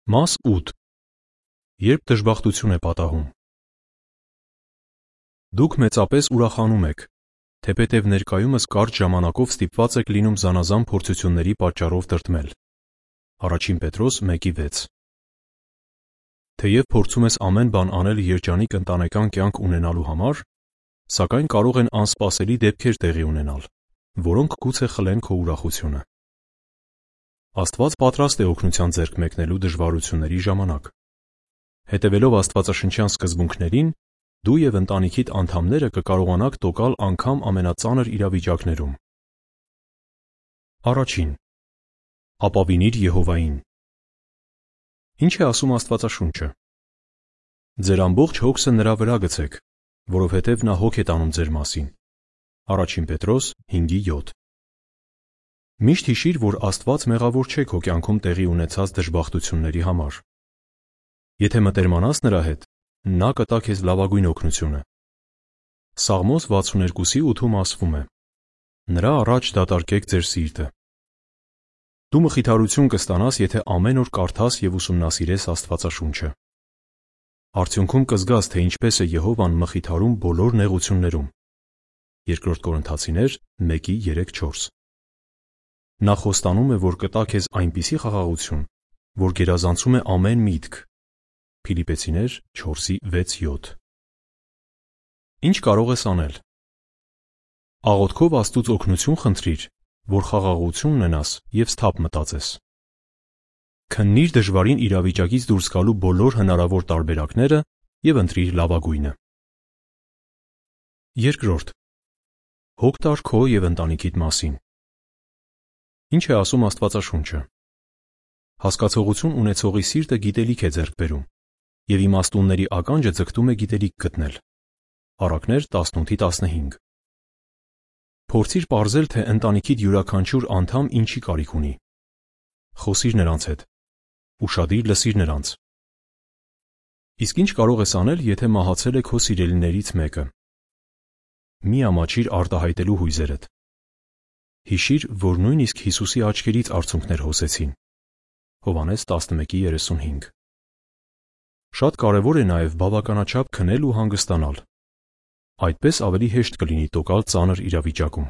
Մաս 8. Երբ դժբախտություն է պատահում։ Դուք մեծապես ուրախանում եք, թեպետև ներկայումս կարճ ժամանակով ստիպված եք լինում զանազան փորձությունների պատճառով տրտմել։ Առաջին Պետրոս 1:6 Թեև փորձում ես ամեն բան անել երջանիկ ընտանեկան կյանք ունենալու համար, սակայն կարող են անսպասելի դեպքեր տեղի ունենալ, որոնք գուցե խլեն քո ուրախությունը։ Աստված պատրաստ է օգնության ձեռք մեկնելու դժվարությունների ժամանակ։ Հետևելով աստվածաշնչյան սկզբունքներին, դու և ընտանիքիդ անդամները կկարողանաք տոկալ անգամ ամենածանր իրավիճակներում։ Առաջին. ապավինիր Եհովային։ Ինչ է ասում Աստվածաշունչը։ Ձեր ամբողջ հոգսը նրա վրա գցեք, որովհետև նա հոգ է տանում ձեր մասին։ Առաջին Պետրոս 5:7 Միշտ հիշիր, որ Աստված մեղավոր չէ քո կյանքում տեղի ունեցած դժբախտությունների համար։ Եթե մտերմանաս նրա հետ, նա կտա քեզ լավագույն օգնությունը։ Սաղմոս 62:8-ում ասվում է. Նրա առաջ դատարկեք ձեր սիրտը։ Դու մխիթարություն կստանաս, եթե ամեն օր կարդաս և ուսումնասիրես Աստվածաշունչը։ Արդյունքում կզգաս, թե ինչպես է Եհովան մխիթարում բոլոր նեղություններում։ 2 Կորնթացիներ 1:3-4 Նա խոստանում է, որ կտա քեզ այնպիսի խաղաղություն, որ գերազանցում է ամեն միտք։ Փիլիպպեցիներ 4:6-7 Ինչ կարող ես անել։ Աղոթքով Աստծուց օգնություն խնդրիր, որ խաղաղություն ունենաս և սթափ մտածես։ Քննիր դժվարին իրավիճակից դուրս գալու բոլոր հնարավոր տարբերակները և ընտրիր լավագույնը։ Երկրորդ. հոգ տար քո և ընտանիքիդ մասին։ Ինչ է ասում Աստվածաշունչը։ Հասկացողություն ունեցողի սիրտը գիտելիք է ձեռք բերում, և իմաստունների ականջը ձգտում է գիտելիք գտնել։ Առակներ 18:15 Փորձիր պարզել, թե ընտանիքիդ յուրաքանչյուր անդամ ինչի կարիք ունի։ Խոսիր նրանց հետ։ Ուշադիր լսիր նրանց։ Իսկ ինչ կարող ես անել, եթե մահացել է քո սիրելիներից մեկը։ Մի ամաչիր արտահայտելու հույզերդ։ Հիշիր, որ նույնիսկ Հիսուսի աչքերից արցունքներ հոսեցին։ Հովհաննես 11:35 Շատ կարևոր է նաև բավականաչափ քնել ու հանգստանալ։ Այդպես ավելի հեշտ կլինի տոկալ ծանր իրավիճակում։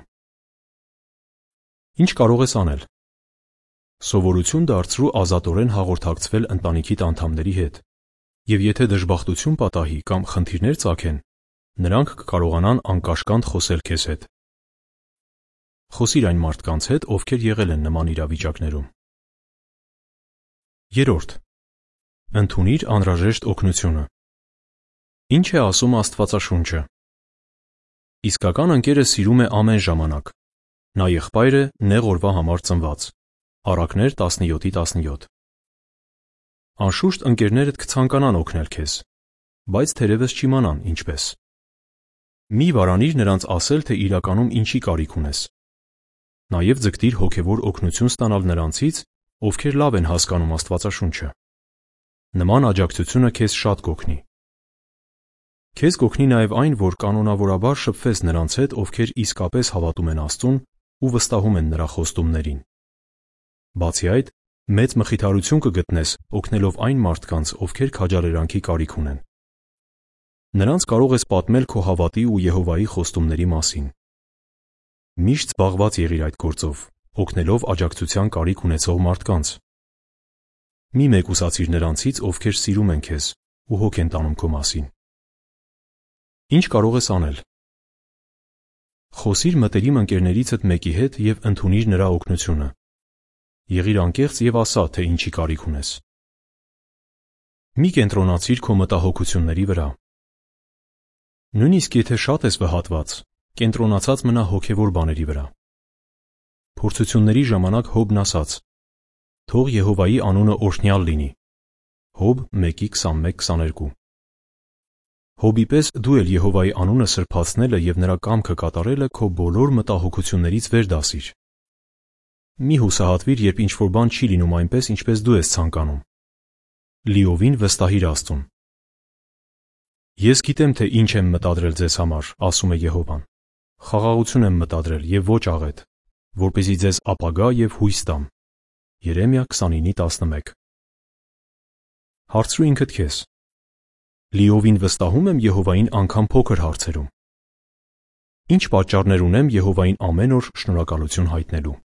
Ինչ կարող ես անել։ Սովորություն դարձրու ազատորեն հաղորդակցվել ընտանիքիդ անդամների հետ, և եթե դժբախտություն պատահի կամ խնդիրներ ծագեն, նրանք կկարողանան անկաշկանդ խոսել քեզ հետ։ Խոսիր այն մարդկանց հետ, ովքեր եղել են նման իրավիճակներում։ Երրորդ. ընդունիր անհրաժեշտ օգնությունը։ Ինչ է ասում Աստվածաշունչը։ Իսկական ընկերը սիրում է ամեն ժամանակ։ Նա եղբայր է նեղ օրվա համար ծնված։ Առակներ 17:17 Անշուշտ ընկերներդ կցանկանան օգնել քեզ, բայց թերևս չիմանան ինչպես։ Մի վարանիր նրանց ասել, թե իրականում ինչի կարիք ունես։ Նաև ձգտիր հոգևոր օգնություն ստանալ նրանցից, ովքեր լավ են հասկանում Աստվածաշունչը։ Նման աջակցությունը քեզ շատ կօգնի։ Քեզ կօգնի նաև այն, որ կանոնավորաբար շփվես նրանց հետ, ովքեր իսկապես հավատում են Աստծուն ու վստահում են նրա խոստումներին։ Բացի այդ, մեծ մխիթարություն կգտնես օգնելով այն մարդկանց, ովքեր քաջալերանքի կարիք ունեն։ Նրանց կարող ես պատմել քո հավատի ու Եհովայի խոստումների մասին։ Միշտ զբաղված եղիր այդ գործով, օգնելով աջակցության կարիք ունեցող մարդկանց։ Մի մեկուսացիր նրանցից, ովքեր սիրում են քեզ ու հոգ են տանում քո մասին։ Ինչ կարող ես անել։ Խոսիր մտերիմ ընկերներիցդ մեկի հետ և ընդունիր նրա օգնությունը։ Եղիր անկեղծ և ասա, թե ինչի կարիք ունես։ Մի կենտրոնացիր քո մտահոգությունների վրա։ Նույնիսկ եթե շատ ես վհատված, կենտրոնացած մնա հոգևոր բաների վրա։ Փորձությունների ժամանակ Հոբն ասաց. Թող Եհովայի անունը օրհնյալ լինի։ Հոբ 1:21-22 Հոբի պես դու էլ Եհովայի անունը սրբացնելը և նրա կամքը կատարելը քո բոլոր մտահոգություններից վեր դասիր։ Մի հուսահատվիր, երբ ինչ-որ բան չի լինում այնպես, ինչպես դու ես ցանկանում։ Լիովին վստահիր Աստծուն։ Ես գիտեմ, թե ինչ եմ մտադրել ձեզ համար, ասում է Եհովան։ Խաղաղություն եմ մտադրել և ոչ աղետ, որպեսզի ձեզ ապագա և հույս տամ։ Երեմիա 29:11 Հարցրու ինքդ քեզ. լիովին վստահում եմ Եհովային անգամ փոքր հարցերում։ Ինչ պատճառներ ունեմ Եհովային ամեն օր շնորհակալություն հայտնելու։